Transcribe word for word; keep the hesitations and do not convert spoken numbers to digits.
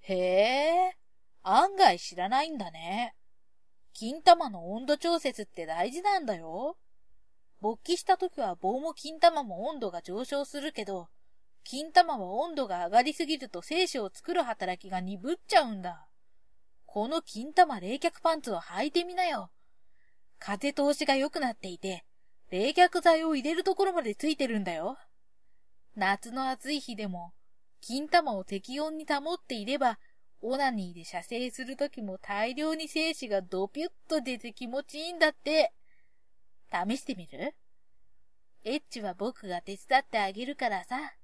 へえ、案外知らないんだね。金玉の温度調節って大事なんだよ。勃起した時は棒も金玉も温度が上昇するけど、金玉は温度が上がりすぎると精子を作る働きが鈍っちゃうんだ。この金玉冷却パンツを履いてみなよ。風通しが良くなっていて、冷却剤を入れるところまでついてるんだよ。夏の暑い日でも、金玉を適温に保っていれば、オナニーで射精するときも大量に精子がドピュッと出て気持ちいいんだって。試してみる？エッチは僕が手伝ってあげるからさ。